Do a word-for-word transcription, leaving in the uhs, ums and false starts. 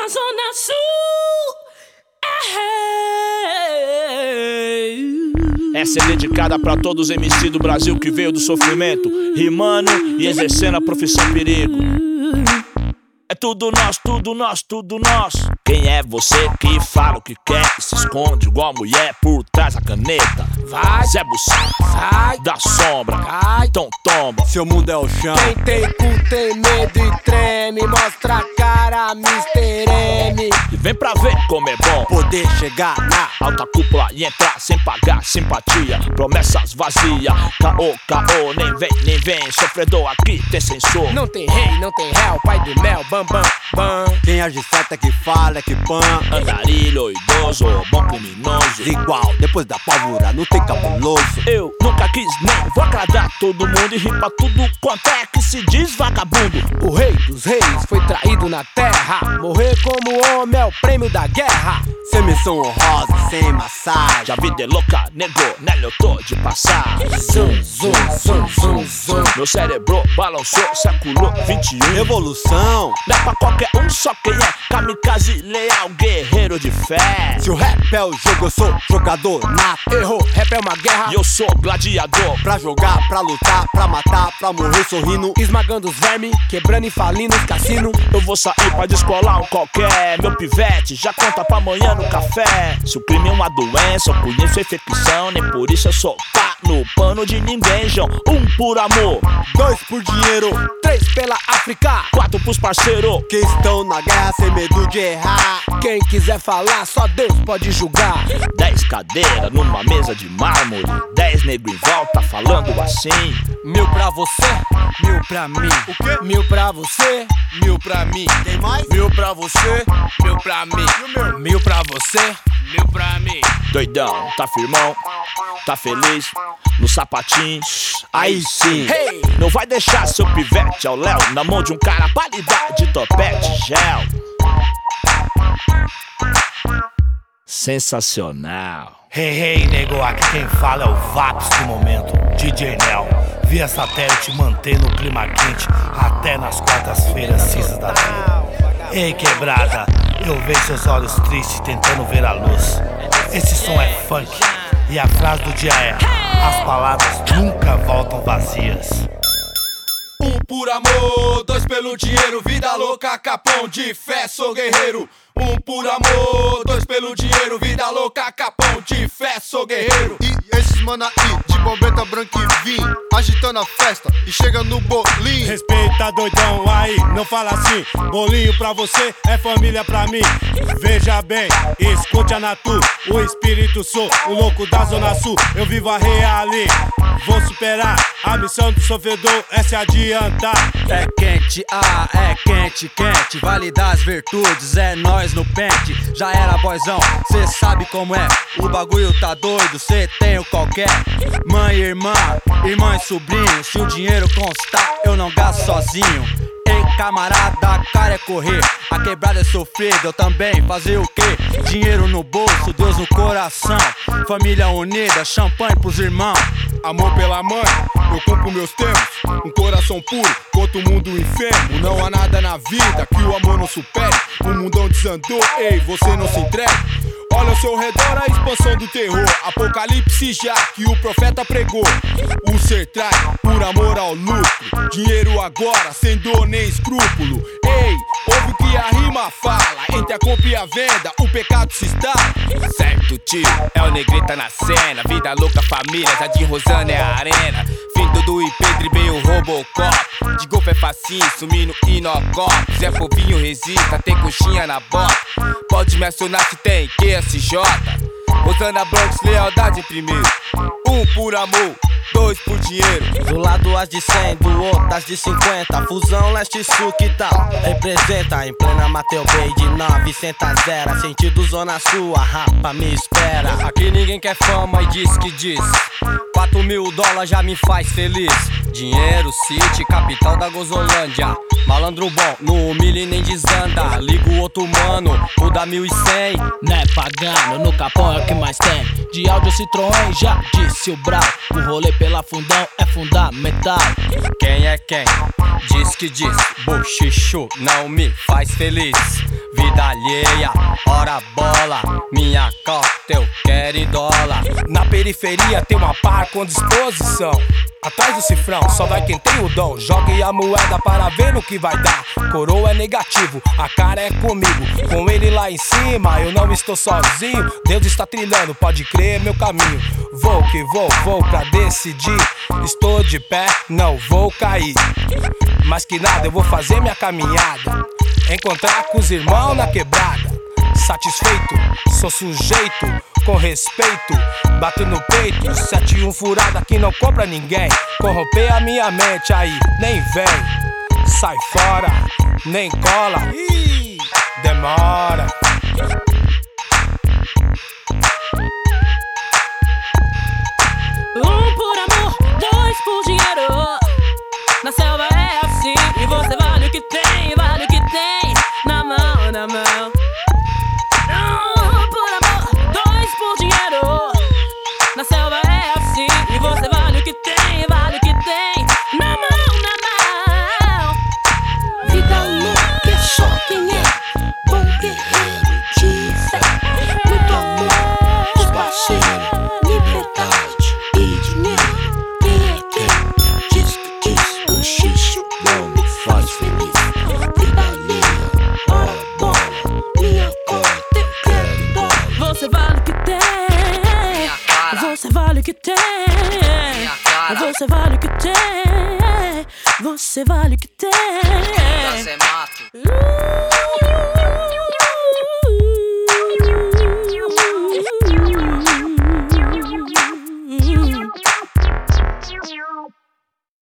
na Zona Sul. Essa é dedicada pra todos os M C do Brasil que veio do sofrimento, rimando e exercendo a profissão perigo. É tudo nós, tudo nós, tudo nós. Quem é você que fala o que quer e se esconde igual mulher por trás da caneta? Vai, Zé Bussai, sai, da sombra, cai, então tomba. Seu mundo é o chão. Quem tem cu tem medo e treme. Mostra a cara, mister M. E vem pra ver como é bom Poder chegar na alta cúpula e entrar sem pagar simpatia. Promessas vazias, caô, caô, nem vem, nem vem. Sofredor aqui tem censor. Não tem rei, não tem réu, pai do mel, bam, bam, bam. Quem age certo é que fala, é que pan. Andarilho, idoso, bom criminoso. Igual, depois da pólvora, não tem cabuloso. Eu nunca quis nem vou agradar todo mundo e rir pra tudo quanto é que se diz vagabundo. O rei dos reis foi traído na terra. Morrer como homem é o prêmio da guerra. Sem missão honrosa, sem massagem. Já a vida é louca, negou, nela eu tô de passar. Zum, zum, zum, zum, zum. Meu cérebro balançou, século vinte e um. Revolução. Não é pra qualquer um, só quem é kamikaze, leal, guerreiro de fé. Se o rap é o jogo, eu sou jogador nato. Errou, rap é uma guerra. E eu sou gladiador. Pra jogar, pra lutar, pra matar, pra morrer sorrindo. Esmagando os vermes, quebrando e falindo os cassinos. Eu vou sair pra descolar um qualquer. Meu pivete já conta pra amanhã no café. Se o crime é uma doença, eu conheço a infecção. Nem por isso eu sou pá no pano de ninguém, João. Um por amor, Dois por dinheiro, Três pela África, quatro pros parceiros. que estão na guerra sem medo de errar. quem quiser falar, só Deus pode julgar. Dez cadeiras numa mesa de mármore. Dez negros em volta falando assim. Mil pra você, mil pra mim. O quê? Mil pra você, mil pra mim. Tem mais? Mil pra você, mil pra mim. Mil pra você, mil pra mim. Doidão, tá firmão, tá feliz, no sapatinho, aí sim. Hey! Não vai deixar seu pivete ao léu na mão de um cara pra lhe dar de topete gel. Sensacional. Hey, hey, nego, aqui quem fala é o Vaps do momento, D J Nel. Via satélite manter no clima quente até nas quartas-feiras cinzas da vida. Ei, quebrada, eu vejo seus olhos tristes tentando ver a luz. Esse som é funk e a frase do dia é: as palavras nunca voltam vazias. Um por amor, dois pelo dinheiro, vida louca, capão de fé, sou guerreiro. Um por amor, dois pelo dinheiro, vida louca, capão de fé, sou guerreiro. E esses mana aí, de bombeta branca e vinho, agitando a festa e chega no bolinho. Respeita doidão aí, não fala assim. Bolinho pra você é família pra mim. Veja bem, escute a Natu, o espírito sou, o louco da Zona Sul. Eu vivo a reali, vou superar a missão do sofredor é se adiantar. É quente, ah, é quente, quente. Vale das virtudes, é nós no pente. Já era boyzão, cê sabe como é. O bagulho tá doido, cê tem o qualquer. Mãe e irmã, irmã e sobrinho. Se o dinheiro constar, eu não gasto sozinho. Ei, camarada, a cara é correr. A quebrada é sofrida, eu também fazer o quê? Dinheiro no bolso, Deus no coração. Família unida, champanhe pros irmãos. Amor pela mãe, eu cumpro meus termos. Um coração puro, contra o mundo enfermo. Não há nada na vida que o amor não supere. O mundão desandou, ei, você não se entregue. Olha ao seu redor a expansão do terror. Apocalipse já que o profeta pregou. O ser trai por amor ao lucro. Dinheiro agora, sem dor nem escrúpulo. Ei, ouve o que a rima fala. Entre a compra e a venda, o pecado se instala. Certo, tio, é o Negrita na cena. Vida louca, família, Jardim Rosana é a arena. Fim Dudu e Pedro e bem o Robocop. De golpe é facinho, sumindo inocop. Zé Povinho resista, tem coxinha na bota. Pode me acionar se tem Q S J. Rosana Bronx, lealdade primeiro. Um por amor, dois por dinheiro. Do lado as de cem, do outro as de cinquenta. Fusão leste-sul que tal? Representa em plena Mateu Bay de novecentos zero. Sentido Zona Sul, a rapa me espera. Aqui ninguém quer fama e diz que diz. Quatro mil dólares já me faz feliz. Dinheiro, City, capital da Gozolândia. Malandro bom, não humilha e nem desanda. Liga o outro mano, o da mil e cem. Né pagano, no capão é o que mais tem. De áudio Citroën, já disse o Brau. O rolê pela fundão é fundamental. Quem é quem? Diz que diz, bochicho não me faz feliz. Vida alheia, ora bola, minha cota eu quero em dólar. Na periferia tem uma par com disposição. Atrás do cifrão só vai quem tem o dom. Jogue a moeda para ver no que vai dar. Coroa é negativo, a cara é comigo. Com ele lá em cima eu não estou sozinho. Deus está trilhando, pode crer, meu caminho. Vou que vou, vou pra decidir. Estou de pé, não vou cair. Mas que nada, eu vou fazer minha caminhada. Encontrar com os irmãos na quebrada. Satisfeito, sou sujeito, com respeito, bato no peito. Sete um furada que não compra ninguém. Corromper a minha mente, aí nem vem. Sai fora, nem cola, ih, demora. Um por amor, dois por dinheiro. Na selva é assim, e você vale o que tem, vale o que tem. Na mão, na mão. Um por amor, dois por dinheiro. Na selva é assim, e você vale o que tem, vale o que tem. Na mão, na mão. Vida louca é só quem é bom guerreiro de fé. Muito amor, os parceiros, liberdade e dinheiro. Quem é quem? Diz que diz, o xixo não me faz feliz. Vida alheia, ora bola, minha cota eu quero em dólar. Você vale o que tem. Você vale o que tem. Você vale o que tem. Você vale o que tem. Você mato.